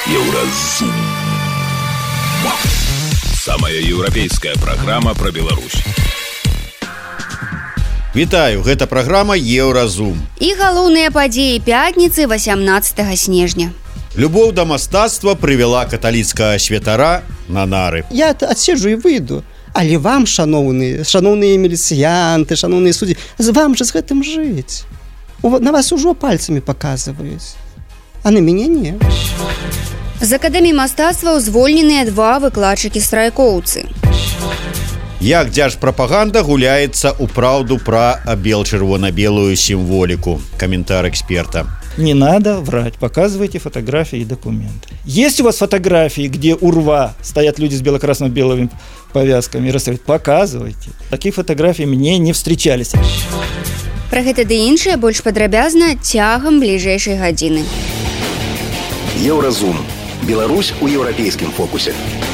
Еўразум. Самая еўрапейская праграма пра Беларусь. Вітаю, гэта праграма Еўразум. І галоўныя падзеі пятніцы 18 снежня. Любоў да мастацтва прывяла каталіцкага святара на нары. Я адседжу і выйду. Але вам, шаноўныя міліцыянты, шаноўныя суддзі, вам жа з гэтым жыць. На вас ужо пальцамі паказваюць. А на мяне не. З акадэміі мастацтваў звольненыя 2 выкладчыкі-страйкоўцы. Як дзяржпрапаганда гуляецца ў праўду пра бел-чырвона-белую сімволіку. Каментар эксперта. Не надо врать, показывайте фотографии и документы. Есть у вас фотографии, где у рва стоят люди с бело-красно-белыми повязками и расстреливают? Показывайте. Такие фотографии мне не встречались. Пра гэта ды іншае больш падрабязна цягам бліжэйшай гадзіны. Еўразум. Беларусь у еўрапейскім фокусе.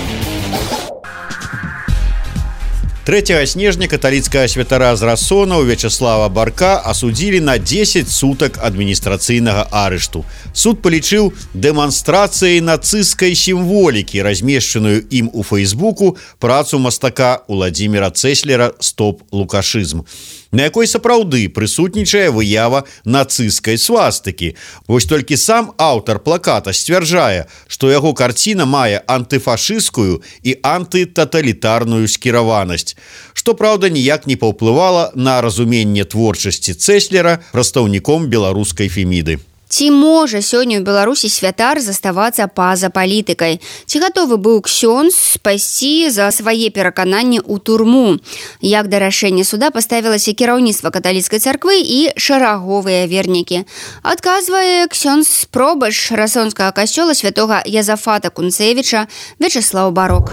3 снежня каталіцкага святара з Рассонаў Вячеслава Барка асудзілі на 10 сутак адміністрацыйнага арышту. Суд палічыў дэманстрацыяй нацысцкай сімволікі, размешчаную ім у Фейсбуку, працу мастака Уладзіміра Цэслера «Стоп лукашызм», на якой сапраўды прысутнічае выява нацысцкай свастыкі. Вось толькі сам аўтар плаката сцвярджае, што яго карціна мае антыфашысцкую і антытаталітарную скіраванасць, што, праўда, ніяк не паўплывала на разуменне творчасці Цэслера прадстаўніком беларускай феміды. Ці можа сёння ў Беларусі святар заставацца па-за палітыкай? Ці гатовы быў ксёндз пайсці за свае перакананні ў турму? Як да рашэння суда паставілася кіраўніцтва каталіцкай царквы і шараговыя вернікі? Адказвае ксёндз пробаш расонскага касцёла святога Язафата Кунцевіча Вячеслаў Барок.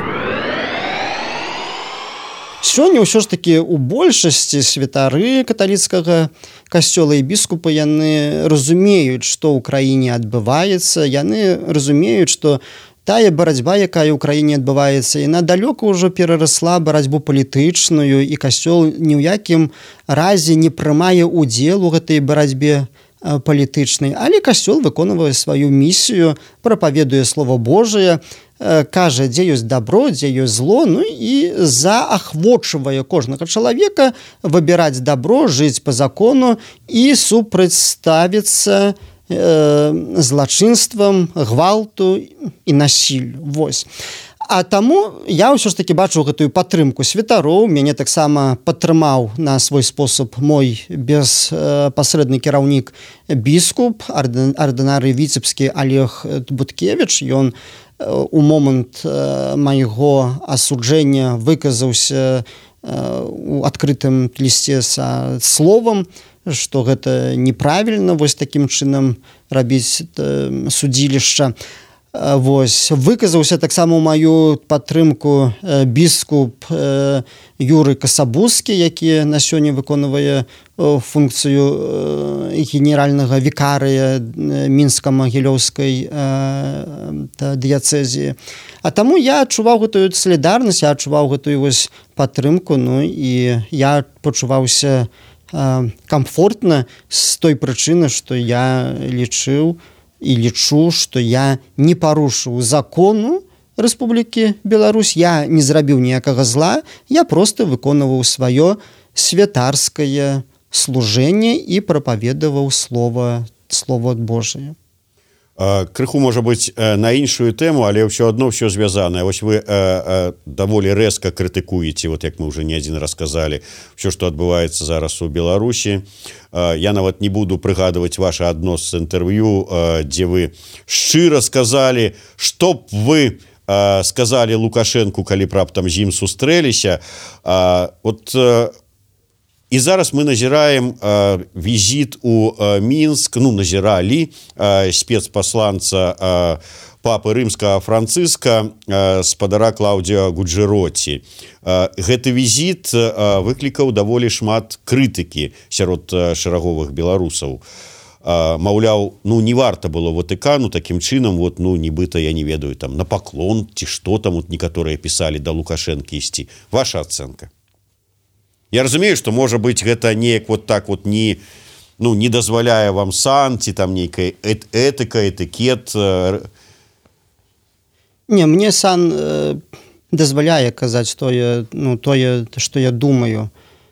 Сёння ўсё ж такі ў большасці святары каталіцкага касцёла і біскупа яны разумеюць, што ў краіне адбываецца, яны разумеюць, што тая барацьба, якая ў краіне адбываецца, яна далёка ўжо перарасла барацьбу палітычную, і касцёл ні ў якім разе не прымае удзел у гэтай барацьбе палітычнай, але касцёл выконвае сваю місію, прапаведуе Слова Божае, кажа, дзе ёсць дабро, дзе ёсць зло, ну і заахвочвае кожнага чалавека выбіраць дабро, жыць па закону і супрацьставіцца злачынствам, гвалту і насіллю. Вось. А таму я ўсё ж такі бачу гэтую падтрымку святароў. Мяне таксама падтрымаў на свой спосаб мой беспасрэдны кіраўнік біскуп, ардынары віцебскі Олег Буткевіч. Ён у момант майго асуджэння выказаўся у адкрытым лісце са словам, што гэта неправільна вось такім чынам рабіць судзілішча. Вось, выказаўся таксама ў маю падтрымку біскуп Юрый Касабускі, які на сёння выконвае функцыю генеральнага вікарыя мінска-магілёўскай дыяцэзіі. А таму я адчуваў гэтую салідарнасць, я адчуваў гэтую вось падтрымку, ну і я пачуваўся камфортна з той прычыны, што я лічыў і лічу, што я не парушыў закону Рэспублікі Беларусь, я не зрабіў ніякага зла, я проста выконваў сваё святарскае служэнне і прапаведаваў Слова Божае. Крыху, можа быць, на іншую тэму, але ўсё адно ўсё звязанае. Вось вы даволі рэзка крытыкуеце, вот як мы ўжо не адзін раз казалі, ўсё, што адбываецца зараз у Беларусі. Я нават не буду прыгадваць ваше адно з інтэрв'ю, дзе вы шчыра сказалі, што б вы сказалі Лукашэнку, калі б раптам з ім сустрэліся. І зараз мы назіраем візіт у Мінск, назіралі спецпасланца папы рымскага Францыска, спадара Клаўдзіа Гуджэроці. Гэты візіт выклікаў даволі шмат крытыкі сярод шараговых беларусаў. Маўляў, не варта было Ватыкану такім чынам, нібыта, я не ведаю, на паклон ці што там некаторыя пісалі да Лукашэнкі ісці. Ваша ацэнка? Я разумею, што, можа быць, гэта неяк не дазваляе вам сан, ці там нейкая этыка, этыкет Не, мне сан дазваляе казаць тое, што я думаю.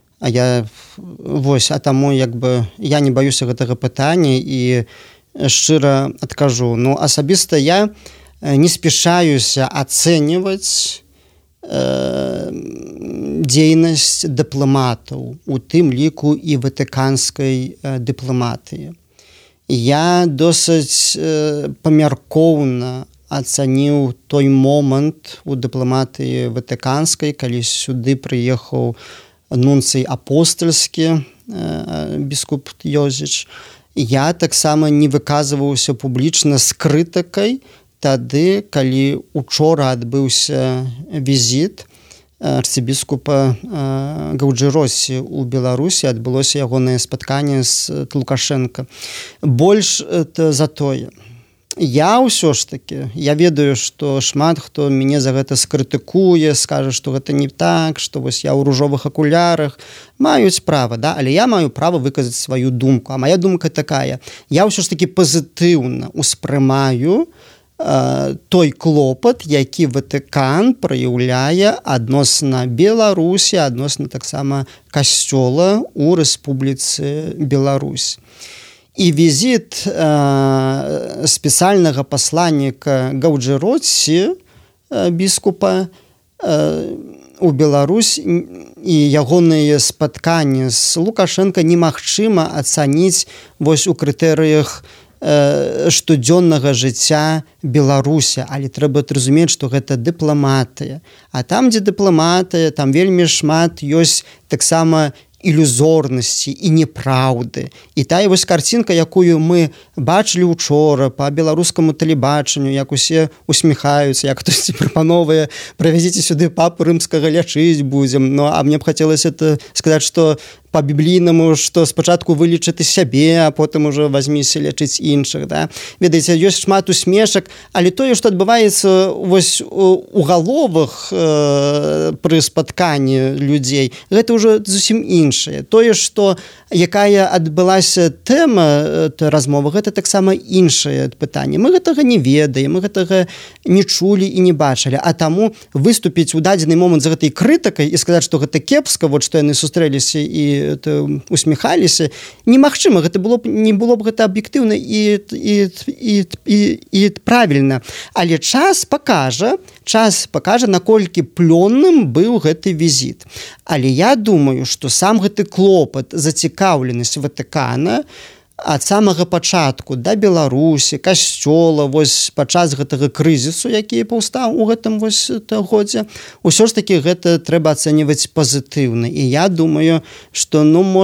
Таму я не баюся гэтага пытання і шчыра адкажу. Асабіста я не спяшаюся ацэньваць дзейнасць дыпламатаў, у тым ліку і ватыканскай дыпламатыі. Я досыць памяркоўна ацаніў той момант у дыпламатыі ватыканскай, калі сюды прыехаў нунцый апостальскі біскуп Йозіч. Я таксама не выказваўся публічна з крытыкай тады, калі учора адбыўся візіт арцыбіскупа Гаўджыросі ў Беларусі, адбылося ягонае спатканне з Лукашенко. Больш за тое. Я ўсё ж такі, я ведаю, што шмат хто мяне за гэта скрытыкуе, скажа, што гэта не так, што вось я ў ружовых акулярах. Маюць права, да? Але я маю права выказаць сваю думку. А моя думка такая. Я ўсё ж такі пазітыўна ўспрымаю той клопат, які Ватыкан праяўляе адносна Беларусі, адносна таксама касцёла ў Рэспубліцы Беларусь. І візіт спецыяльнага пасланніка Гаўджыросі, біскупа, у Беларусь і ягоныя спатканні з Лукашенко немагчыма ацаніць вось у крытэрыях штодзённага жыцця Беларусі, але трэба зразумець, што гэта дыпламатыя. А там, дзе дыпламатыя, там вельмі шмат ёсць таксама ілюзорнасці і неправды. І тая вось карцінка, якую мы бачылі учора па беларускаму тэлебачанню, як усе усміхаюцца, як хтосьці прапановае, правязіце сюды папу рымскага, лячыць будзем. А мне б хацелася сказаць, што па-біблійнаму, што спачатку вылечыты сябе, а потым ужо вазьміся лячыць іншых. Да? Ведаеце, ёсць шмат усмешак, але тое, што адбываецца вось у галовах пры спатканні людзей, гэта ўжо зусім іншае. Тое, што якая адбылася тэма размовы, гэта таксама іншае пытанне. Мы гэтага не ведаем, мы гэтага не чулі і не бачылі. А таму выступіць у дадзены момант з гэтай крытыкай і сказаць, што гэта кепска, вот што яны сустрэліся і усміхаліся, немагчыма, гэта не было б гэта аб'ектыўна і правільна. Але час пакажа, наколькі плённым быў гэты візіт. Але я думаю, што сам гэты клопат, зацікаўленасць Ватыкана ад самага пачатку да Беларусі, касцёла, вось падчас гэтага крызісу, які паўстаў у гэтым вось годзе, усё ж такі гэта трэба ацэньваць пазітыўна. І я думаю, што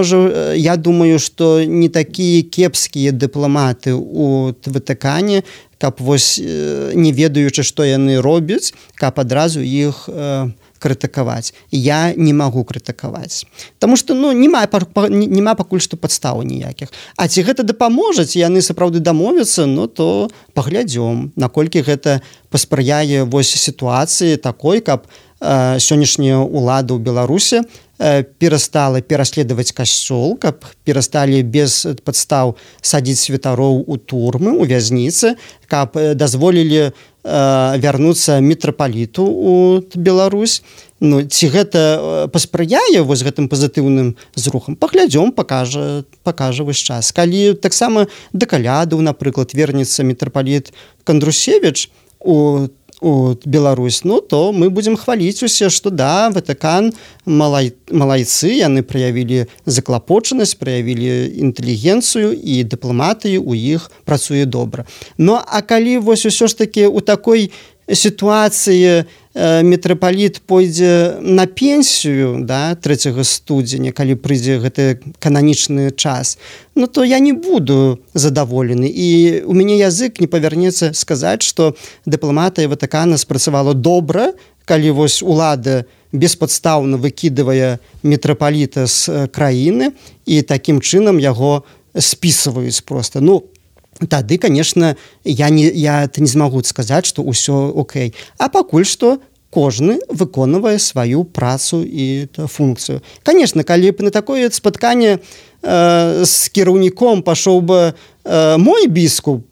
не такія кепскія дыпламаты ў Ватыкане, каб вось не ведаючы, што яны робяць, каб адразу іх крытыкаваць. Я не магу крытыкаваць. Таму што няма пакуль што падстаў ніякіх. А ці гэта дапаможа, ці яны сапраўды дамовяцца, то паглядзём, наколькі гэта паспрыяе вось сітуацыі такой, каб сённяшняя ўлада ў Беларусі перастала пераследаваць касцёл, каб перасталі без падстаў садзіць святароў у турмы, у вязніцы, каб дазволілі вярнуцца мітрапаліту ў Беларусь. Ці гэта паспрыяе вось гэтым пазітыўным зрухам? Паглядзём, пакажа вось час. Калі таксама да калядаў, напрыклад, вернецца мітрапаліт Кандрусевіч у Беларусь, то мы будзем хваліць усе, што да, Ватыкан малайцы, яны праявілі заклапочанасць, праявілі інтэлігенцыю і дыпламатыю ў іх працуе добра. А калі вось усё ж такі ў такой сітуацыі мітрапаліт пойдзе на пенсію 3 студзеня, калі прыйдзе гэты кананічны час, то я не буду задаволены. І у мяне язык не павярнецца сказаць, што дыпламатыя Ватыкана спрацавала добра, калі вось улада беспадстаўна выкідывае мітрапаліта з краіны і такім чынам яго спісваюць проста. Тады, конечно, я не змагу сказаць, што ўсё окей. А пакуль што кожны выконвае сваю працу і функцыю. Конечно, калі б на такое спатканне з кіраўніком пашоў бы мой біскуп,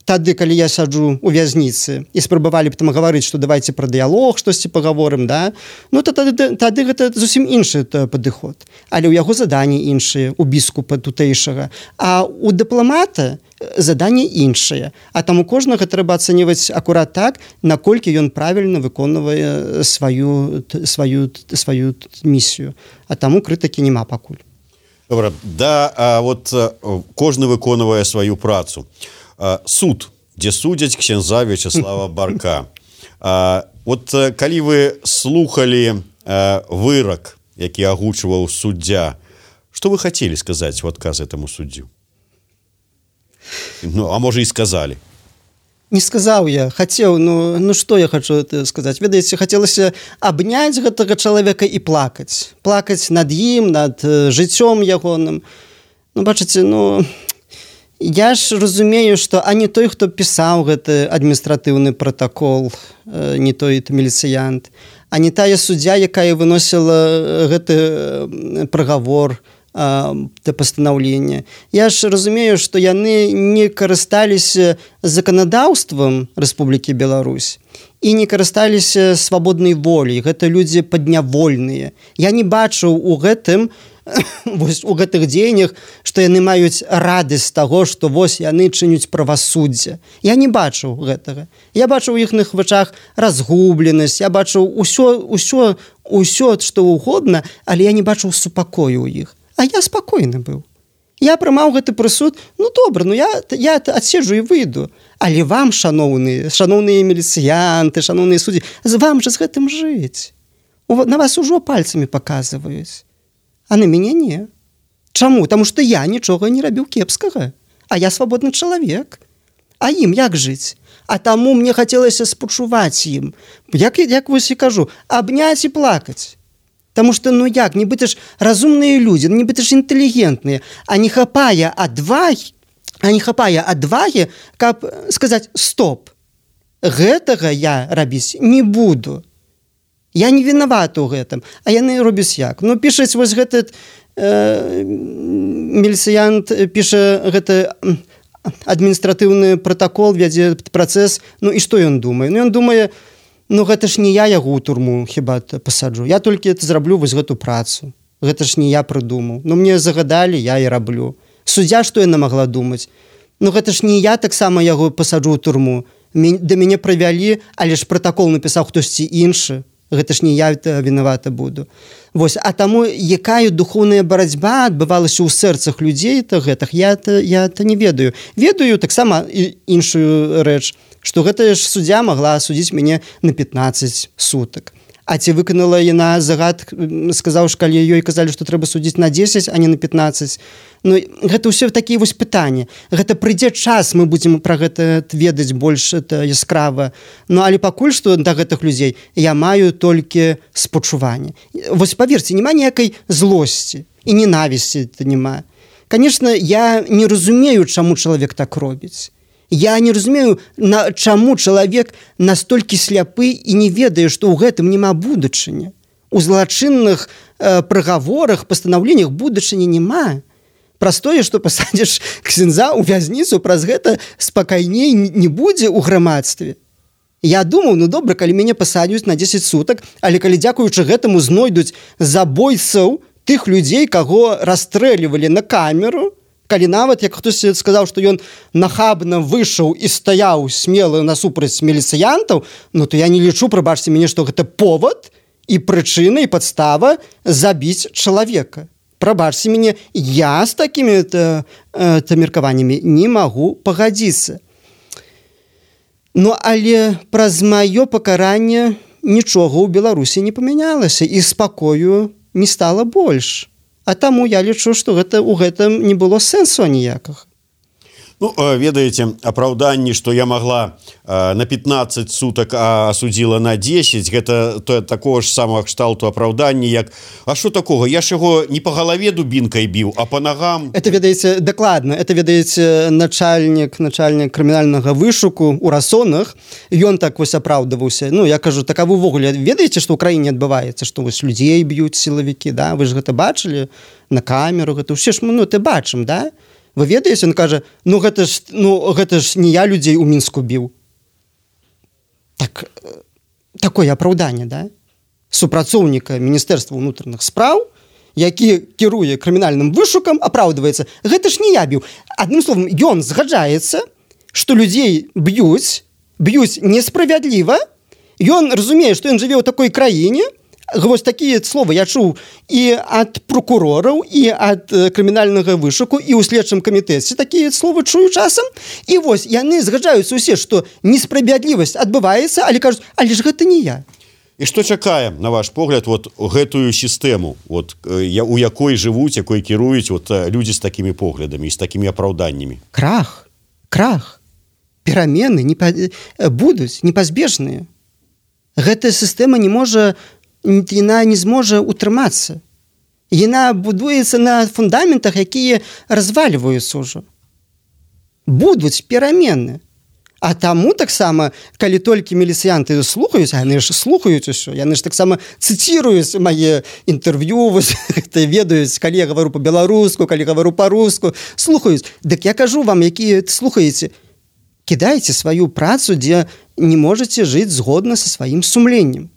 тады, калі я сяджу у вязніцы і спрабавалі б там гаварыць, што давайте пра дыялог штосьці пагаворым, да? Ну то тады гэта зусім іншы падыход. Але ў яго заданні іншыя, у біскупа тутэйшага. А у дыпламата заданне іншае. А таму кожнага трэба ацэньваць акурат так, наколькі ён правільна выконвае сваю місію. А таму крытыкі няма пакуль. Добра, кожны выконвае сваю працу. Суд, дзе судзяць ксяндза Вячеслава Барка. Калі вы слухалі вырак, які агучваў суддзя, што вы хацелі сказаць у адказ этаму суддзю? А можа і сказалі. Не сказаў я, хацеў, што я хачу сказаць? Ведаеце, хацелася абняць гэтага чалавека і плакаць. Плакаць над ім, над жыццём ягоным. Бачыце, я ж разумею, што ані той, хто пісаў гэты адміністратыўны пратакол, не той міліцыянт, ані тая суддзя, якая выносіла гэты прыгавор да пастанаўлення. Я ж разумею, што яны не карысталіся заканадаўствам Рэспублікі Беларусь і не карысталіся свабоднай воляй. Гэта людзі паднявольныя. Я не бачыў у гэтым у гэтых дзеяннях, што яны маюць радасць таго, што яны чыняць правасуддзе. Я не бачыў гэтага. Я бачыў у іхных вачах разгубленасць, я бачыў усё, што угодна, але я не бачыў супакою ў іх. А я спакойны быў. Я прымаў гэты прысуд, добра, я адседжу і выйду. Але вам, шаноўныя міліцыянты, шаноўныя суддзі, вам жа з гэтым жыць. На вас ужо пальцамі паказваюць. А на мяне не. Чаму? Таму што я нічога не рабіў кепскага. А я свабодны чалавек. А ім як жыць? А таму мне хацелася спачуваць ім. Як вось і кажу, абняць і плакаць. Таму што, нібыта ж разумныя людзі, нібыта ж інтэлігентныя, а не хапае адвагі, каб сказаць стоп. Гэтага я рабіць не буду. Я не вінаваты ў гэтым, а яны робяць як? Пішаць вось гэты міліцыянт, піша гэты адміністратыўны пратакол, вядзе працэс, і што ён думае? Ён думае, гэта ж не я яго ў турму хіба пасаджу. Я толькі зраблю вось гэту працу. Гэта ж не я прыдумаў. Мне загадалі, я і раблю. Суддзя, што яна магла думаць? Гэта ж не я таксама яго пасаджу ў турму. Да мяне правялі, але ж пратакол напісаў хтосьці іншы. Гэта ж не я вінавата буду. А таму, якая духоўная барацьба адбывалася ў сэрцах людзей гэтых, я не ведаю. Ведаю таксама іншую рэч, што гэтая ж суддзя магла асудзіць мяне на 15 сутак. А ці выканала яна загад, сказаў, калі ёй казалі, што трэба судзіць на 10, а не на 15. Гэта ўсё такія вось пытанні. Гэта прыйдзе час, мы будзем пра гэта ведаць больш яскрава. Але пакуль што да гэтых людзей я маю толькі спачуванне. Вось паверце, няма ніякай злосці і ненавісці няма. Канешне, я не разумею, чаму чалавек так робіць. Я не разумею, чаму чалавек настолькі сляпы і не ведае, што ў гэтым няма будучыні. У злачынных прыгаворах, пастанаўленнях будучыні няма. Праз тое, што пасадзіш ксяндза ў вязніцу, праз гэта спакайней не будзе ў грамадстве. Я думаў, добра, калі мяне пасадзяць на 10 сутак, але калі дзякуючы гэтаму знойдуць забойцаў тых людзей, каго расстрэльвалі на камеру, калі нават, як хтось сказаў, што ён нахабна выйшаў і стаяў смела насупраць міліцыянтаў, то я не лічу, прабачце мяне, што гэта повод і прычына і падстава забіць чалавека. Прабачце мяне, я з такімі меркаваннямі не магу пагадзіцца. Але праз маё пакаранне нічога ў Беларусі не памянялася і спакою не стала больш. А таму я лічу, што ў гэтым не было сэнсу ніякага. Ведаеце, апраўданні, што я магла на 15 сутак, а асудзіла на 10, гэта такого ж самага кшталту апраўданні, як а што такога? Я ж яго не па галаве дубінкай біў, а па нагам. Это ведаеце, дакладна, это ведаеце начальнік крымінальнага вышуку ў Расонах, ён так вось апраўдаваўся. Я кажу, так а вы ўвогуле ведаеце, што ў краіне адбываецца, што вось людзей б'юць сілавікі, да? Вы ж гэта бачылі на камеру, гэта ўсе ж ты бачым, да? Вы ведаеце, ён кажа, гэта ж не я людзей у Мінску біў. Так, такое апраўданне, да? Супрацоўніка Міністэрства ўнутраных спраў, які кіруе крымінальным вышукам, апраўдваецца. Гэта ж не я біў. Адным словам, ён згаджаецца, што людзей б'юць несправядліва. Ён разумее, што ён жыве ў такой краіне. Вось такія словы я чуў і ад прокурораў, і ад крымінальнага вышуку, і ў следчым камітэце такія словы чую часам. І вось яны згаджаюцца ўсе, што несправядлівасць адбываецца, але кажуць, але ж гэта не я. І што чакае, на ваш погляд, вот гэтую сістэму, вот, у якой жывуць, якой кіруюць вот, людзі з такімі поглядамі і з такімі апраўданнямі? Крах. Перамены будуць непазбежныя. Гэтая сістэма яна не зможа утрымацца. Яна будуецца на фундаментах, якія развальваюцца ўжо. Будуць перамены. А таму таксама, калі толькі міліцыянты слухаюць, яны ж слухаюць усё, яны ж таксама цытіруюць мае інтэрв'ю, ведаюць, калі я гавару па-беларуску, калі гавару па-руску, слухаюць. Дык я кажу вам, якія слухаеце, кідайце сваю працу, дзе не можаце жыць згодна са сваім сумленнем.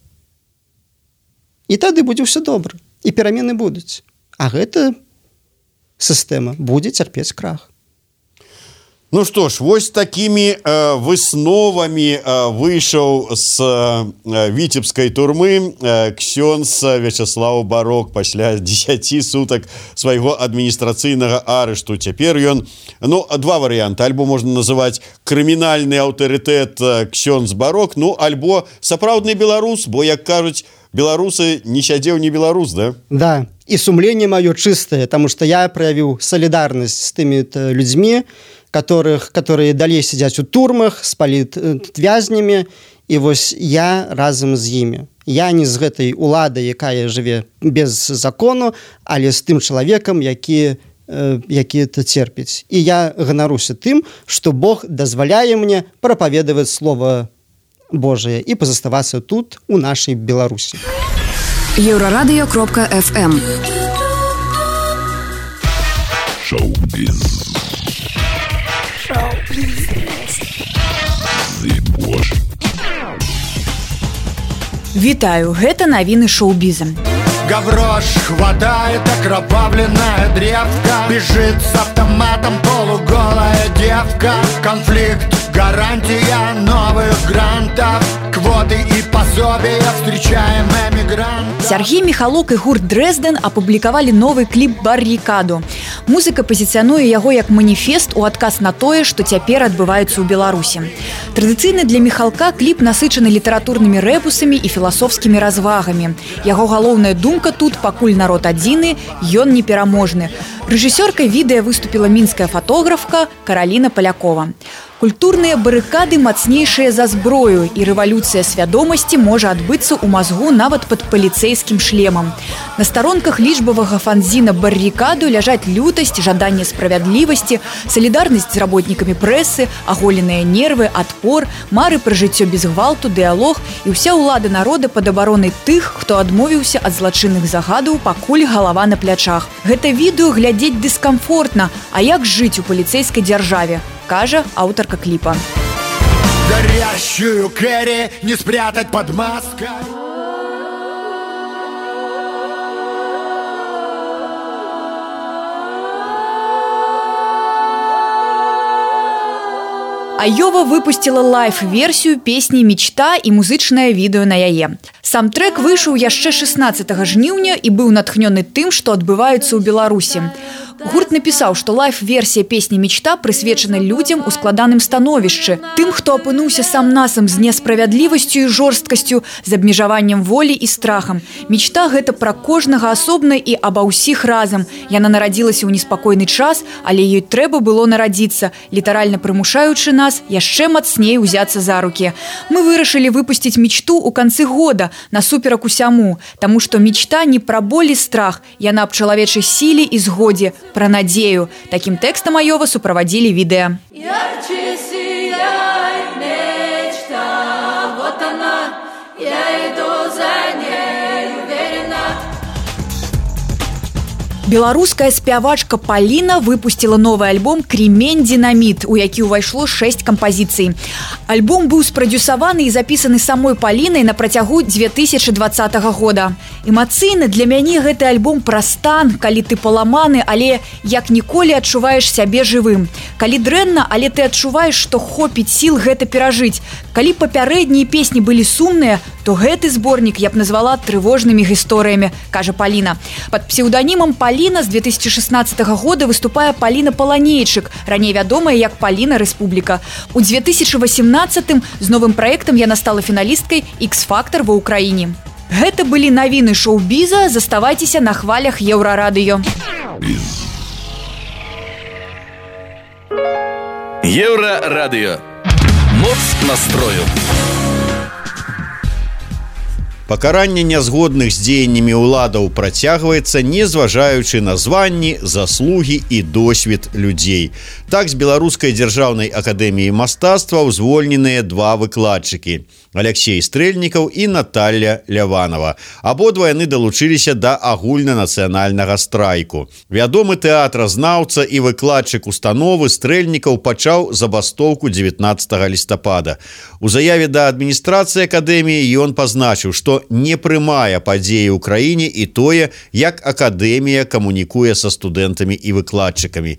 І тады будзе ўсё добра, і перамены будуць. А гэта сістэма будзе цярпець крах. Ну што ж, вось такімі высновамі выйшаў з віцебскай турмы ксёндз Вячеслав Барок пасля 10 сутак свайго адміністрацыйнага арышту. Цяпер ён, два варыянты. Альбо можна называць крымінальны аўтарытэт ксёндз Барок, альбо сапраўдны беларус, бо, як кажуць, беларусы не сядзеў не беларус, да? Да, і сумленне маё чыстае, таму што я праявіў салідарнасць з тымі людзьмі, которые далей сидзяць у турмах з палітвязнямі, і вось я разам з імі. Я не з гэтай уладай, якая жыве без закону, але з тым чалавекам, які это церпіць. І я ганаруся тым, што Бог дазваляе мне прапаведаваць Слова Божие і пазаставацца тут, у нашай Беларусі. Еврорадио.fm Шоу-біз. Вітаю, гэта навіны шоу-біза. Гаврош хватает окровавленная древка, бежит с автоматом полуголая девка. Конфликт, гарантия новых грантов, квоты и пособия, встречаем эмигрантов. Сергей Михалок і гурт Дрезден апублікавалі новы кліп «Баррикаду». Музыка пазіцыянуе яго як маніфест у адказ на тое, што цяпер адбываецца ў Беларусі. Традыцыйны для Михалка кліп насычаны літаратурнымі рэбусамі і філасофскімі развагамі. Яго галоўная думка тут «Пакуль народ адзіны, ён непераможны». Рэжысёркай відэа выступіла мінская фатографка Караліна Палякова. Культурныя барыкады мацнейшыя за зброю, і рэвалюцыя свядомасці можа адбыцца ў мазгу нават пад паліцэйскім шлемам. На старонках лічбавага фанзіна «Баррикаду» ляжаць лютасць, жаданне справядлівасці, салідарнасць з работнікамі прэсы, аголеныя нервы, адпор, мары пра жыццё без гвалту, дыялог і ўся ўлада народа пад абаронай тых, хто адмовіўся ад злачынных загадаў, пакуль галава на плячах. Гэта відэо глядзець дыскамфортна, а як жыць у паліцэйскай дзяржаве, кажа аўтарка кліпа. Горящую Кэрри не спрятать под маской. Айова выпусціла лайф-версію песні «Мечта» і музычнае відэо на яе. Сам трэк выйшаў яшчэ 16 жніўня і быў натхнёны тым, што адбываецца ў Беларусі. Гурт напісаў, што лайф-версія песні «Мечта» прысвечана людзям у складаным становішчы, тым, хто апынуўся сам-насам з несправядлівасцю і жорсткасцю, з абмежаваннем волі і страхам. «Мечта» – гэта пра кожнага асобна і аба ўсіх разам. Яна нарадзілася ў неспакойны час, але ёй трэба было нарадзіцца, літаральна прымушаючы нас яшчэ мацней узяцца за рукі. Мы вырашылі выпусціць «Мечту» ў канцы года, насуперак усяму, таму што «Мечта» не пра боль і страх, яна аб чалавечай сіле і згодзе, пра надзею. Такім тэкстам Айова суправадзілі відэа. Ярче сияй, мечта, вот она, я иду за ней уверенно. Беларуская спявачка Паліна выпусціла новы альбом «Кремень динамит», у які ўвайшло 6 кампазіцый. Альбом быў спрадюсаваны і запісаны самой Палінай на працягу 2020 года. Эмацыйна для мяне гэты альбом пра стан, калі ты паламаны, але як ніколі адчуваеш сябе жывым. Калі дрэнна, але ты адчуваеш, што хопіць сіл гэта перажыць. Калі папярэднія песні былі сумныя, то гэты зборнік я б назвала трывожнымі гісторыямі, кажа Паліна. Пад псеўданімам Паліна з 2016 года выступае Паліна Паланейчык, раней вядомая як Паліна Рэспубліка. У 2018 з новым праектам яна стала фіналісткай X-Factor ва ўкраіне. Гэта былі навіны шоу-біза, заставайцеся на хвалях Еўрарадыё. Еўрарадыё. Моц настрою. Пакаранне нязгодных з дзеяннямі ўладаў працягваецца, не зважаючы на званні, заслугі і досвед людзей. Так, з Беларускай дзяржаўнай акадэміі мастацтваў звольненыя 2 выкладчыкі – Алексей Стрэльнікаў і Наталья Ляванова. Абодва яны далучыліся да агульнанацыянальнага страйку. Вядомы тэатразнаўца і выкладчык установы Стрэльнікаў пачаў забастоўку 19 лістапада. У заяве да адміністрацыі акадэміі ён пазначыў, што не прымае падзеі ў краіне і тое, як акадэмія камунікуе са студэнтамі і выкладчыкамі.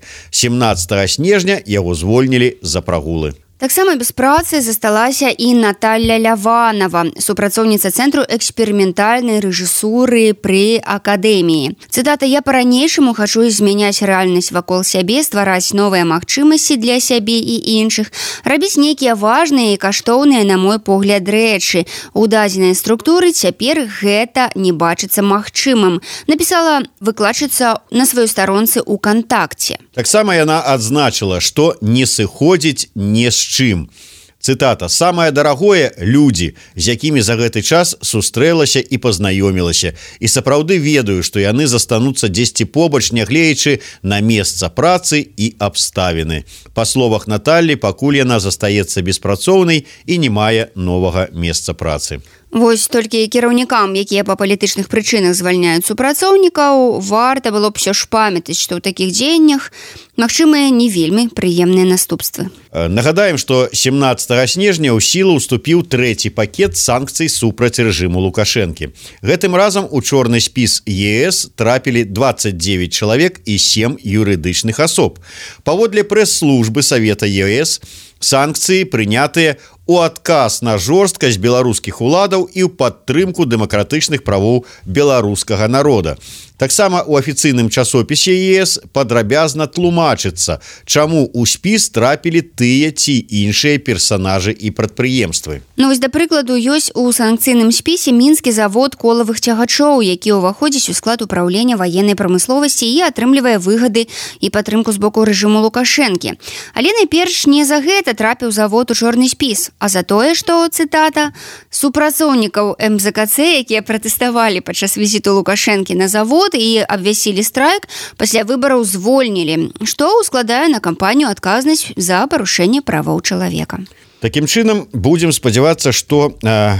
17 снежня яго звольнілі за прагулы. Таксама без працы засталася і Наталья Ляванова, супрацоўніца Цэнтру эксперыментальнай рэжысуры пры акадэміі. Цытата: «Я па-ранейшаму хачу змяняць рэальнасць вакол сябе, ствараць новыя магчымасці для сябе і іншых, рабіць нейкія важныя і каштоўныя, на мой погляд, рэчы. У дадзенай структуры цяпер гэта не бачыцца магчымым», напісала выкладчыца на сваёй старонцы ў кантакце. Таксама яна адзначыла, што не сыходзіць ні з чым. Цытата: «Самае дарагое – людзі, з якімі за гэты час сустрэлася і пазнаёмілася. І сапраўды ведаю, што яны застануцца дзесьці побач, нягледзячы на месца працы і абставіны». Па словах Наталлі, пакуль яна застаецца беспрацоўнай і не мае новага месца працы. Вось толькі кіраўнікам, якія па палітычных прычынах звальняюць супрацоўнікаў, варта было б усё ж памятаць, што ў такіх дзеяннях магчымыя не вельмі прыемныя наступствы. Нагадаем, што 17 снежня ў сілу ўступіў 3-й пакет санкцый супраць рэжыму Лукашэнкі. Гэтым разам у чорны спіс ЕС трапілі 29 чалавек і 7 юрыдычных асоб. Паводле прэс-службы Савета ЕС, санкцыі прынятыя у адказ на жорсткасць беларускіх уладаў і ў падтрымку дэмакратычных правоў беларускага народа. Таксама у афіцыйным часопісе ЕС падрабязна тлумачыцца, чаму ў спіс трапілі тыя ці іншыя персанажы і прадпрыемствы. Ну вось, да прыкладу, ёсць у санкцыйным спісе мінскі завод колавых цягачоў, які ўваходзіць у склад управлення ваеннай прамысловасці і атрымлівае выгады і падтрымку з боку рэжыму Лукашэнкі. Але найперш не за гэта трапіў завод у чорны спіс, а за тое, што, цытата, «супрацоўнікаў МЗКЦ, якія пратэставалі падчас візіту Лукашэнкі на завод і абвясілі страйк, пасля выбараў звольнілі, што ускладае на кампанію адказнасць за парушэнне правоў чалавека». Такім чынам, будзем спадзявацца, што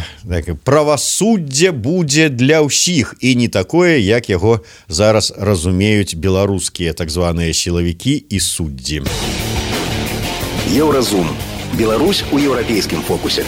правасуддзе будзе для ўсіх і не такое, як яго зараз разумеюць беларускія так званыя сілавікі і суддзі. Еўразум. Беларусь у еўрапейскім фокусе.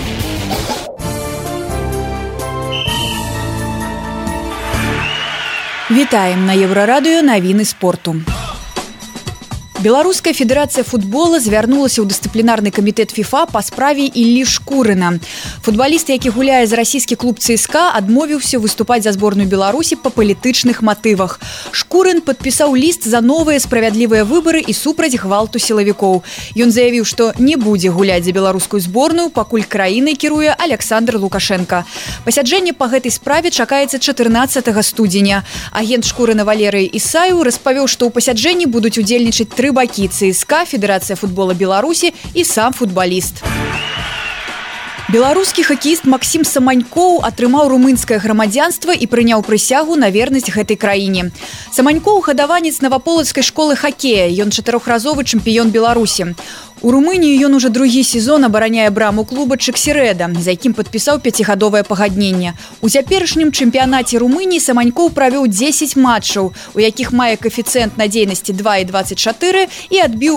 Вітаем на Еўрарадыё навіны спорту. Беларуская федэрацыя футбола звярнулася ў дысцыплінарны камітэт ФІФА па справе Іллі Шкурына. Футбаліст, які гуляе за расійскі клуб ЦСКА, адмовіўся выступаць за зборную Беларусі па палітычных матывах. Шкурын падпісаў ліст за новыя справядлівыя выбары і супраць гвалту сілавікоў. Ён заявіў, што не будзе гуляць за беларускую зборную, пакуль краінай кіруе Александр Лукашенко. Пасяджэнне па гэтай справе чакаецца 14 студзеня. Агент Шкурына Валерый Ісаю распавёў, што ў пасяджэнні будуць удзельнічаць 3 бакі: ЦСКА, Федэрацыя футбола Беларусі і сам футбаліст. Беларускі хакеіст Максім Саманькоў атрымаў румынскае грамадзянства і прыняў прысягу на вернасць гэтай краіне. Саманькоў – гадаванец Наваполацкай школы хакея, ён 4-разовы чэмпіён Беларусі. У Румыніі ён уже другі сезон абараняе браму клуба Чаксірэда, за якім падпісаў 5гадовае пагадненне. У цяперашнім чэмпіянаце Румыніі Саманькоў правёў 10 матчаў, у якіх мае каэфіцыент надзейнасці 2,24 і адбіў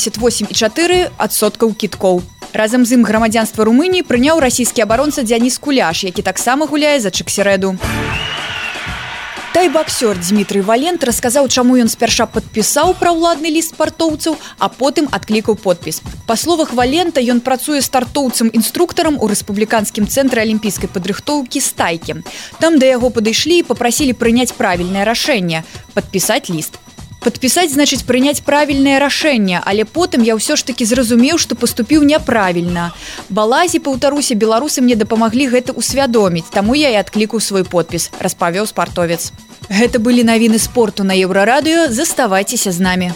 88,4% кідкоў. Разам з ім грамадзянства Румыніі прыняў расійскі абаронца Дзяніс Куляш, які таксама гуляе за Чаксірэду. Тай-баксёр Дмітрый Валент расказаў, чаму ён спярша падпісаў праўладны ліст спартоўцаў, а потым адклікаў подпіс. Па словах Валента, ён працуе стартоўцам-інструктарам у рэспубліканскім цэнтры алімпійскай падрыхтоўкі «Стайкі». Там да яго падышлі і папрасілі прыняць правільнае рашэнне – падпісаць ліст. Падпісаць значыць прыняць правільнае рашэнне, але потым я ўсё ж такі зразумеў, што паступіў няправільна. Балазе, паўтаруся, беларусы мне дапамаглі гэта ўсвядоміць, таму я і адклікаў свой подпіс, распавёў спартовец. Гэта былі навіны спорту на Еўрарадыё, заставайцеся з намі.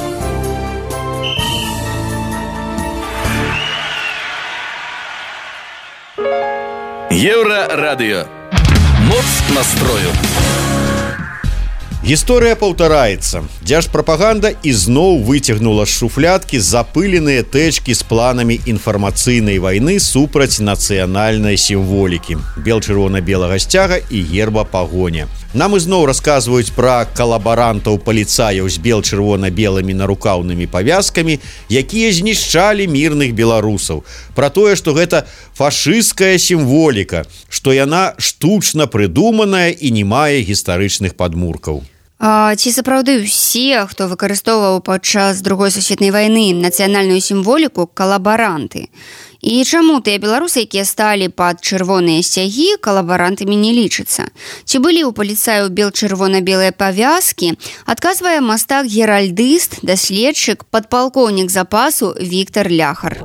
Еўрарадыё. Моц настрою. Гісторыя паўтараецца. Дзяржпрапаганда ізноў выцягнула з шуфлядкі запыленыя тэчкі з планамі інфармацыйнай вайны супраць нацыянальнай сімволікі, бел-чырвона-белага сцяга і герба пагоня. Нам ізноў расказваюць пра калабарантаў паліцаяў з бел-чырвона-белымі нарукаўнымі павязкамі, якія знішчалі мірных беларусаў, пра тое, што гэта фашысцкая сімволіка, што яна штучна прыдуманая і не мае гістарычных падмуркаў. Ці сапраўды ўсе, хто выкарыстоўваў падчас Другой сусветнай вайны нацыянальную сімволіку, калабаранты? І чаму тыя беларусы, якія сталі пад чырвоныя сцягі, калабарантамі не лічацца? Ці былі ў паліцаяў бел-чырвона-белыя павязкі? Адказвае мастак-геральдыст, даследчык, падпалкоўнік запасу Віктор Ляхар.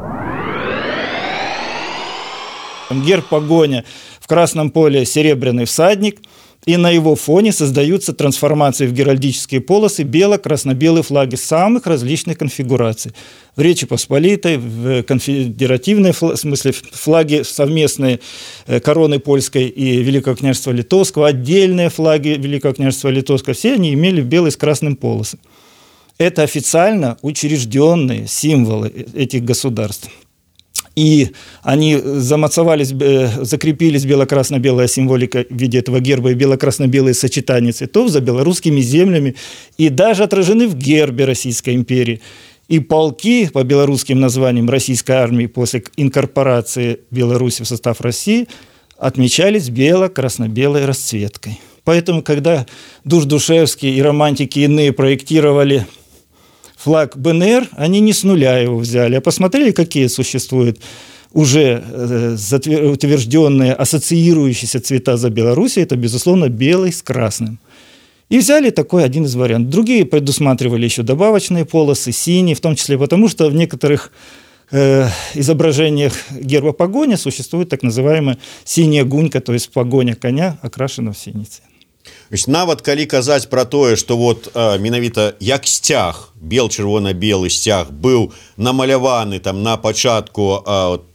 Герб погоня в красном поле серебряный всадник, и на его фоне создаются трансформации в геральдические полосы бело-красно-белые флаги самых различных конфигураций. В Речи Посполитой, в конфедеративной, в смысле флаги совместные короны польской и Великого княжества Литовского, отдельные флаги Великого княжества Литовского, все они имели белый с красным полосы. Это официально учрежденные символы этих государств. И они замацовались, закрепились бело-красно-белая символика в виде этого герба и бело-красно-белые сочетания цветов за белорусскими землями и даже отражены в гербе Российской империи. И полки по белорусским названиям российской армии после инкорпорации Беларуси в состав России отмечались бело-красно-белой расцветкой. Поэтому, когда Душ-Душевский и романтики иные проектировали флаг БНР, они не с нуля его взяли, а посмотрели, какие существуют уже утвержденные, ассоциирующиеся цвета за Белоруссией. Это, безусловно, белый с красным. И взяли такой один из вариантов. Другие предусматривали еще добавочные полосы, синие, в том числе потому, что в некоторых изображениях герба погоня существует так называемая синяя гунька, то есть погоня коня окрашена в синий цвет. Нават калі казаць пра тое, што вот менавіта як сцяг, бел-чырвона-белы сцяг быў намаляваны там на пачатку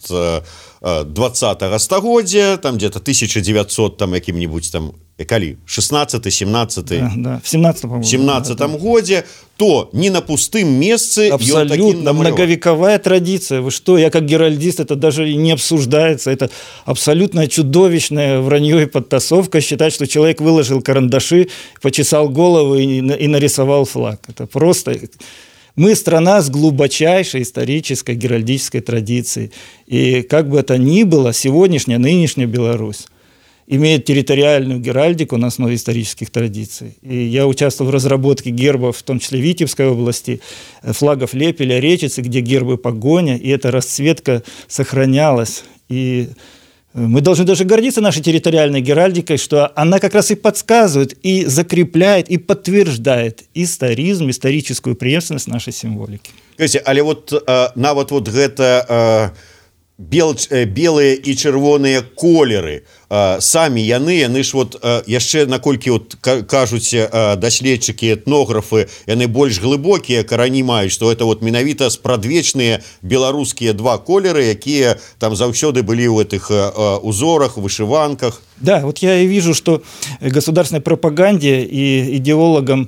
20-го стагоддзя, там где-то 1900 там якім-нибудь там калі 16-17 да, в 17-м годзе, то не на пустым месцы. Абсолютно многовековая традиция. Вы что, я как геральдист, это даже не обсуждается. Это абсолютно чудовищное вранье и подтасовка считать, что человек выложил карандаши, почесал голову и нарисовал флаг. Это просто... Мы страна с глубочайшей исторической геральдической традицией. И как бы это ни было, сегодняшняя, нынешняя Беларусь имеет территориальную геральдику на основе исторических традиций. И я участвовал в разработке гербов, в том числе Витебской области, флагов Лепеля, Речицы, где гербы погоня, и эта расцветка сохранялась. И мы должны даже гордиться нашей территориальной геральдикой, что она как раз и подсказывает, и закрепляет, и подтверждает историзм, историческую преемственность нашей символики. Скажите, але вот нават вот гэта... белыя і чырвоныя колеры самі яны ж вот яшчэ наколькі вот кажуць даследчыкі этнографы, яны больш глыбокія карані маюць, што это вот менавіта спрадвечныя беларускія два колеры, якія там заўсёды былі ў этих узорах, вышиванках. Да, вот я и вижу, что государственной пропаганде и идеологам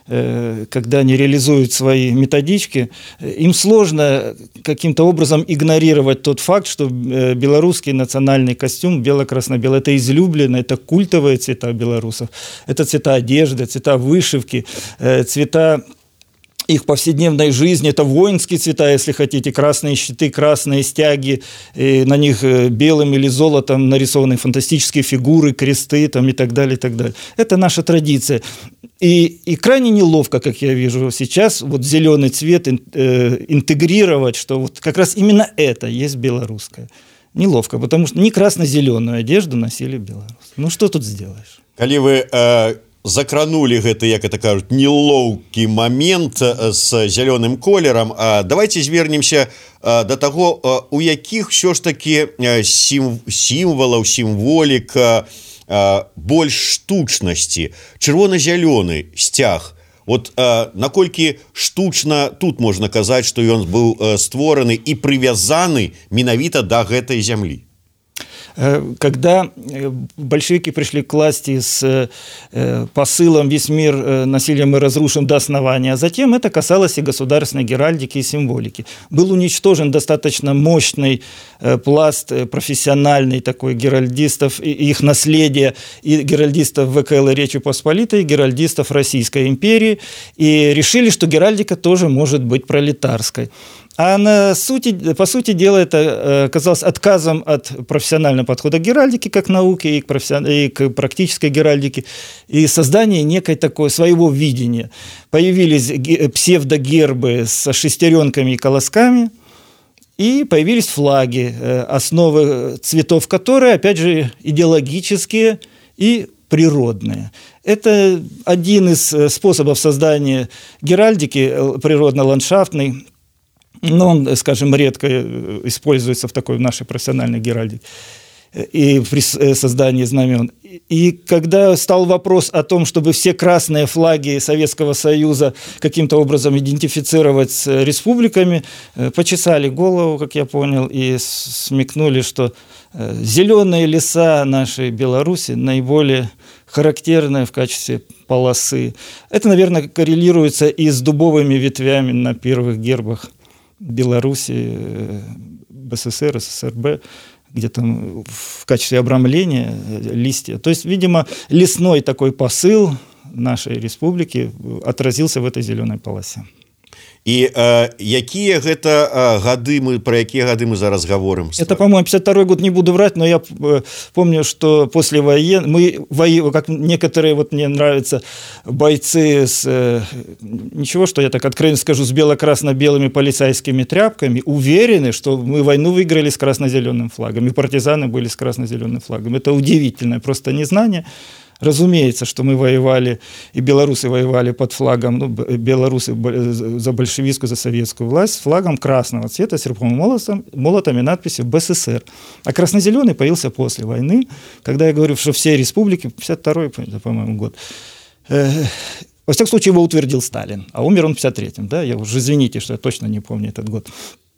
когда они реализуют свои методички, им сложно каким-то образом игнорировать тот факт, что белорусский национальный костюм бело-красно-белый – это излюбленные, это культовые цвета белорусов. Это цвета одежды, цвета вышивки, цвета их повседневной жизни, это воинские цвета, если хотите, красные щиты, красные стяги, и на них белым или золотом нарисованы фантастические фигуры, кресты там, и так далее, и так далее. Это наша традиция. И крайне неловко, как я вижу сейчас, вот зеленый цвет интегрировать, что вот как раз именно это есть белорусское. Неловко, потому что не красно-зеленую одежду носили белорусы. Ну, что тут сделаешь? Калі вы закранули гэты, як это кажуць, нелоўкі момент з зялёным колерам, давайте звернемся до таго, у якіх все ж таки сімвалаў, сімволік больш штучнасці. Чырвона-зялёны сцяг, вот наколькі штучна тут можна казаць, што ён быў створаны і прывязаны менавіта да гэтай зямлі? Когда большевики пришли к власти с посылом «Весь мир насилием мы разрушим до основания», а затем это касалось и государственной геральдики и символики. Был уничтожен достаточно мощный пласт профессиональный такой геральдистов и их наследия, и геральдистов ВКЛ Речи Посполитой, и геральдистов Российской империи, и решили, что геральдика тоже может быть пролетарской. А по сути дела это оказалось отказом от профессионального подхода к геральдике как науки и к практической геральдике, и создание некой такой своего видения. Появились псевдогербы со шестеренками и колосками, и появились флаги, основы цветов которые, опять же, идеологические и природные. Это один из способов создания геральдики природно-ландшафтной. Но он, скажем, редко используется в такой нашей профессиональной геральдике и при создании знамен. И когда стал вопрос о том, чтобы все красные флаги Советского Союза каким-то образом идентифицировать с республиками, почесали голову, как я понял, и смекнули, что зеленые леса нашей Беларуси наиболее характерные в качестве полосы. Это, наверное, коррелируется и с дубовыми ветвями на первых гербах Беларуси, БССР, СССРБ, где там в качестве обрамления листья. То есть, видимо, лесной такой посыл нашей республики отразился в этой зеленой полосе. І якія гэта гады про якія гады мы зараз говорим? Это, по-моему, 52-й год, не буду врать, но я помню, что после войны мы, как некоторые, вот мне нравятся бойцы с, ничего, что я так откровенно скажу, с бело-красно-белыми полицейскими тряпками, уверены, что мы войну выиграли с красно-зеленым флагом, и партизаны были с красно-зеленым флагом. Это удивительное просто незнание. Разумеется, что мы воевали, и белорусы воевали под флагом, белорусы за большевистскую, за советскую власть, с флагом красного цвета, серпом и молотом и надписью «БССР». А красно-зеленый появился после войны, когда я говорю, что все республики, 52-й, по-моему, год, во всяком случае, его утвердил Сталин, а умер он в 53-м, да, я уже, извините, что я точно не помню этот год.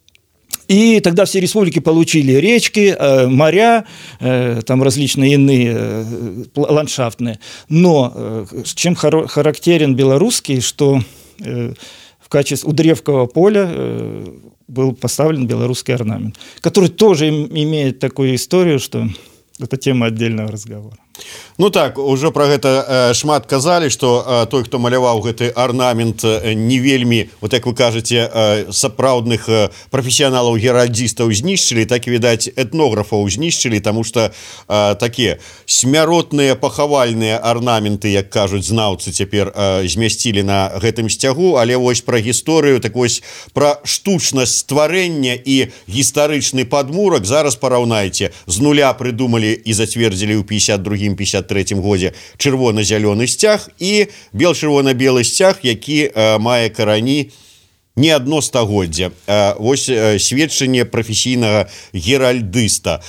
И тогда все республики получили речки, моря, там различные иные ландшафтные. Но чем характерен белорусский, что в качестве у древкого поля был поставлен белорусский орнамент, который тоже имеет такую историю, что это тема отдельного разговора. Ну так, уже про гэта шмат казалі, што той, хто маляваў гэты арнамент, не вельмі, вот як вы кажаце, сапраўдных прафесіяналаў геральдзістаў знішчылі, так і, відаць, этнографаў знішчылі, таму што такія смяротныя пахавальныя арнаменты, як кажуць знаўцы, цяпер змясцілі на гэтым сцягу, але вось пра гісторыю, так вось пра штучнасць стварэння і гістарычны падмурак зараз параўнайце. З нуля прыдумалі і зацвердзілі ў 52-53 годзе чырвона-зялёны сцяг і бел-чырвона-белы сцяг, які мае карані не адно стагоддзя. Вось сведчанне прафесійнага геральдыста.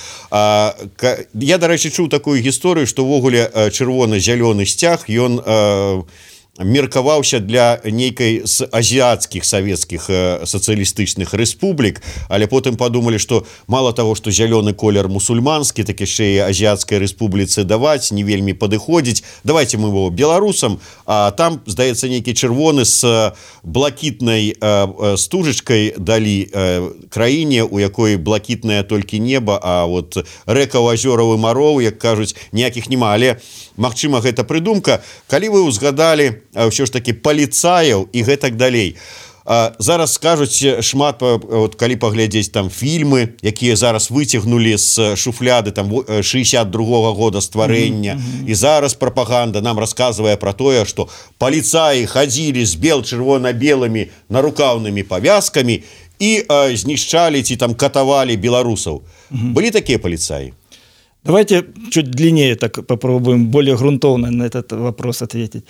Я, дарэчы, чуў такую гісторыю, што ўвогуле чырвона-зялёны сцяг, ён меркаваўся для нейкай з азіяцкіх савецкіх сацыялістычных рэспублік, але потым падумалі, што мала таго, што зялёны колер мусульманскі, так яшчэ і азіяцкай рэспубліцы даваць не вельмі падыходзіць. Давайте мы его беларусам, а там, здаецца, нейкі чырвоны з блакітнай стужачкай далі краіне, у якой блакітнае толькі неба, а вот рэкаў, азёраў і мароў, як кажуць, ніякіх няма. Але, магчыма, гэта прыдумка. Калі вы ўзгадалі ўсё ж таки паліцаяў і гэтак далей. Зараз скажуць шмат, вот, калі паглядзець там фільмы, якія зараз выцягнулі з шуфляды там 62-го года стварэння, і зараз прапаганда нам расказвае пра тое, што паліцаі хадзілі з чырвона-белымі нарукаўнымі павязкамі і знішчалі ці там катавалі беларусаў. Былі такія паліцаі? Давайте чуть длиннее так попробуем, более грунтовно на этот вопрос ответить.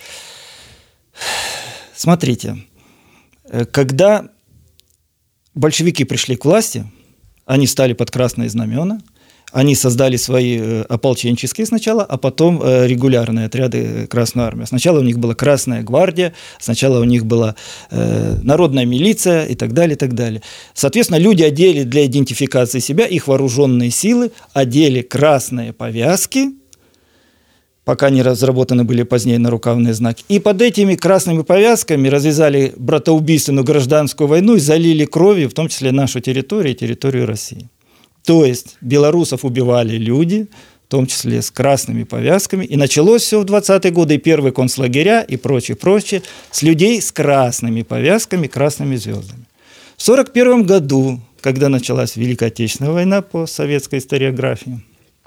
Смотрите, когда большевики пришли к власти, они стали под красные знамена, они создали свои ополченческие сначала, а потом регулярные отряды Красной Армии. Сначала у них была Красная гвардия, сначала у них была народная милиция и так далее, и так далее. Соответственно, люди одели для идентификации себя, их вооруженные силы одели красные повязки, пока не разработаны были позднее нарукавные знаки. И под этими красными повязками развязали братоубийственную гражданскую войну и залили кровью, в том числе нашу территорию и территорию России. То есть белорусов убивали люди, в том числе с красными повязками. И началось все в 20-е годы, и первые концлагеря, и прочее, с людей с красными повязками, красными звездами. В 1941 году, когда началась Великая Отечественная война по советской историографии,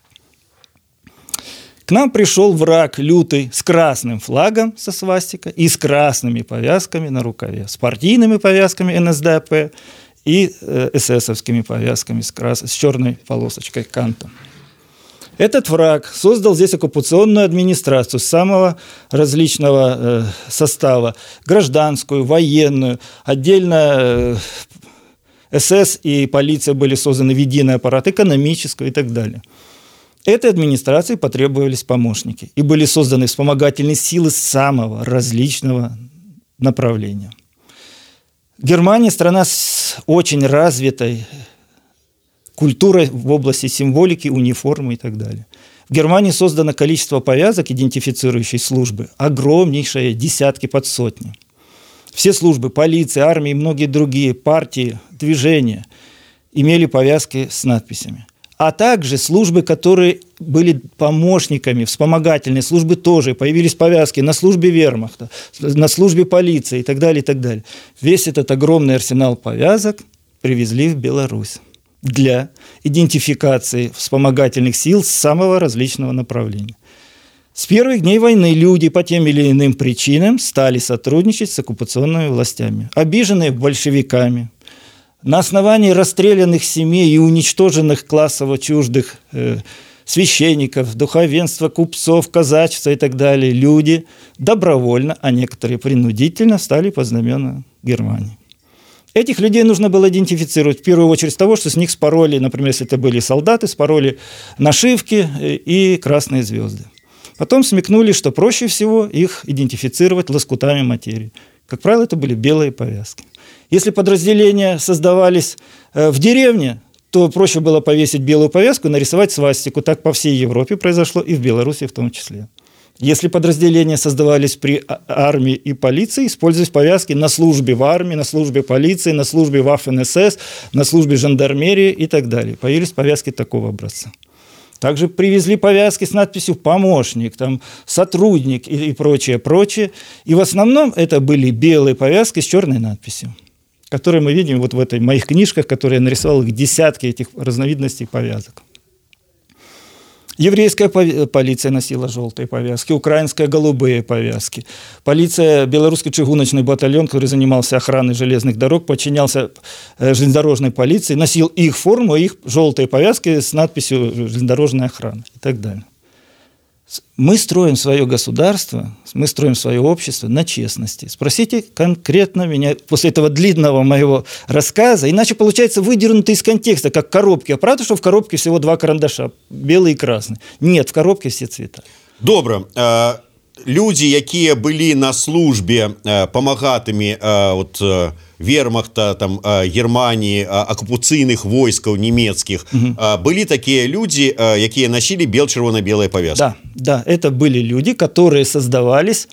к нам пришел враг лютый с красным флагом со свастикой и с красными повязками на рукаве, с партийными повязками НСДАП и эсэсовскими повязками с черной полосочкой кантом. Этот враг создал здесь оккупационную администрацию самого различного состава, гражданскую, военную, отдельно СС и полиция были созданы в единый аппарат, экономическую и так далее. Этой администрации потребовались помощники, и были созданы вспомогательные силы самого различного направления. Германия – страна с очень развитой культурой в области символики, униформы и так далее. В Германии создано количество повязок, идентифицирующей службы, огромнейшее, десятки под сотни. Все службы, полиция, армия и многие другие партии, движения имели повязки с надписями. А также службы, которые были помощниками, вспомогательные службы тоже. Появились повязки на службе вермахта, на службе полиции и так далее, и так далее. Весь этот огромный арсенал повязок привезли в Беларусь для идентификации вспомогательных сил самого различного направления. С первых дней войны люди по тем или иным причинам стали сотрудничать с оккупационными властями, обиженные большевиками, на основании расстрелянных семей и уничтоженных классово чуждых священников, духовенства, купцов, казачества и так далее, люди добровольно, а некоторые принудительно стали под знамена Германии. Этих людей нужно было идентифицировать в первую очередь с того, что с них спороли, например, если это были солдаты, спороли нашивки и красные звезды. Потом смекнули, что проще всего их идентифицировать лоскутами материи. Как правило, это были белые повязки. Если подразделения создавались в деревне, то проще было повесить белую повязку и нарисовать свастику. Так по всей Европе произошло и в Беларуси в том числе. Если подразделения создавались при армии и полиции, использовались повязки на службе в армии, на службе полиции, на службе в ФНСС, на службе жандармерии и так далее. Появились повязки такого образца. Также привезли повязки с надписью «помощник», там, «сотрудник» и прочее. И в основном это были белые повязки с черной надписью, которые мы видим вот в этой моих книжках, которые я нарисовал, их десятки этих разновидностей повязок. Еврейская полиция носила желтые повязки, украинская голубые повязки. Полиция, белорусский чугуночный батальон, который занимался охраной железных дорог, подчинялся железнодорожной полиции, носил их форму, их желтые повязки с надписью «железнодорожная охрана» и так далее. Мы строим свое государство, мы строим свое общество на честности. Спросите конкретно меня после этого длинного моего рассказа, иначе получается выдернуто из контекста, как коробки. А правда, что в коробке всего два карандаша, белый и красный? Нет, в коробке все цвета. Добра. людзі, якія былі на службе памагатымі вермахта, там, Германии, оккупацыйных войскаў немецких, были такие люди, якія носили червоно-белые повязки? Да, это были люди, которые создавались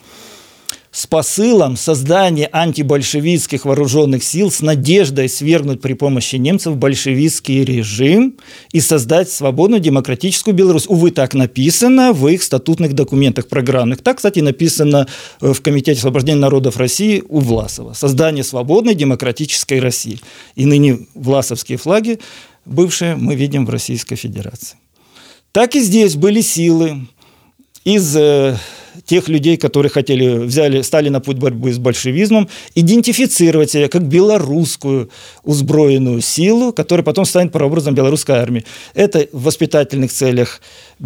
с посылом создания антибольшевистских вооруженных сил, с надеждой свергнуть при помощи немцев большевистский режим и создать свободную демократическую Беларусь. Увы, так написано в их статутных документах программных. Так, кстати, написано в Комитете освобождения народов России у Власова. Создание свободной демократической России. И ныне власовские флаги, бывшие, мы видим в Российской Федерации. Так и здесь были силы из тех людей, которые стали на путь борьбы с большевизмом, идентифицировать себя как белорусскую узброенную силу, которая потом станет прообразом белорусской армии. Это в воспитательных целях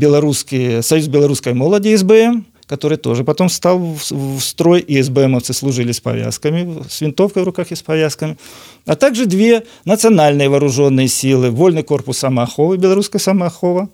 Союз белорусской молоди СБМ, который тоже потом встал в строй, и СБМовцы служили с повязками, с винтовкой в руках и с повязками, а также две национальные вооруженные силы: Вольный корпус Самоахова, белорусская Самоахова,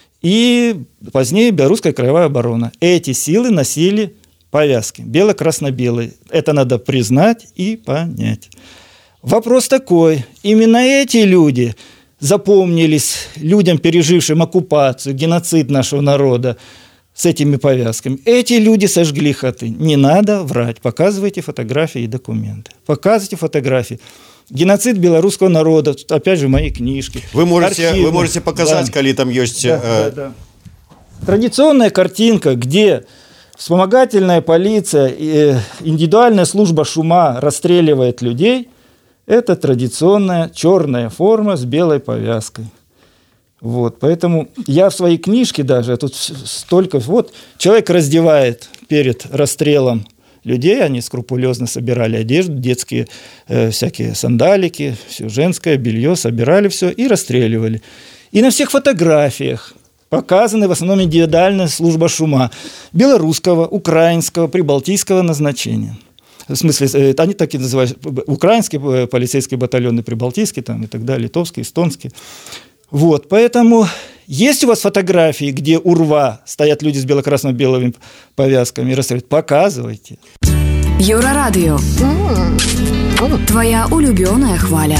и позднее Белорусская краевая оборона. Эти силы носили повязки, бело-красно-белые. Это надо признать и понять. Вопрос такой: именно эти люди запомнились людям, пережившим оккупацию, геноцид нашего народа, с этими повязками. Эти люди сожгли хаты. Не надо врать. Показывайте фотографии и документы. Показывайте фотографии. Геноцид белорусского народа, опять же, в моей книжке. Вы можете показать, коли там есть... Да. Традиционная картинка, где вспомогательная полиция, индивидуальная служба ШУМА расстреливает людей, это традиционная черная форма с белой повязкой. Вот, поэтому я в своей книжке даже, тут столько... Вот, человек раздевает перед расстрелом людей, они скрупулезно собирали одежду, детские всякие сандалики, все женское белье, собирали все и расстреливали. И на всех фотографиях показаны в основном индивидуальная служба ШУМА белорусского, украинского, прибалтийского назначения. В смысле, они так и называют, украинские полицейские батальоны, прибалтийские там, и так далее, литовские, эстонские. Вот, поэтому есть у вас фотографии, где у рва стоят люди с бело-красно-белыми повязками и расстреливают? Показывайте. Еўрарадыё. Твоя улюбёная хваля.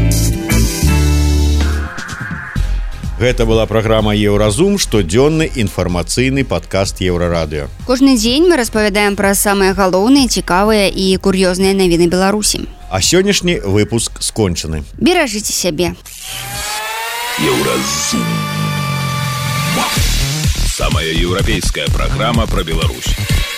Гэта была праграма «Еўразум», штодзённы інфармацыйны падкаст «Еўрарадыё». Кожны дзень мы распавядаем пра самыя галоўныя, цікавыя і кур'ёзныя навіны Беларусі. А сённяшні выпуск скончаны. Беражыце сябе. Еўразум. Самая европейская программа про Беларусь.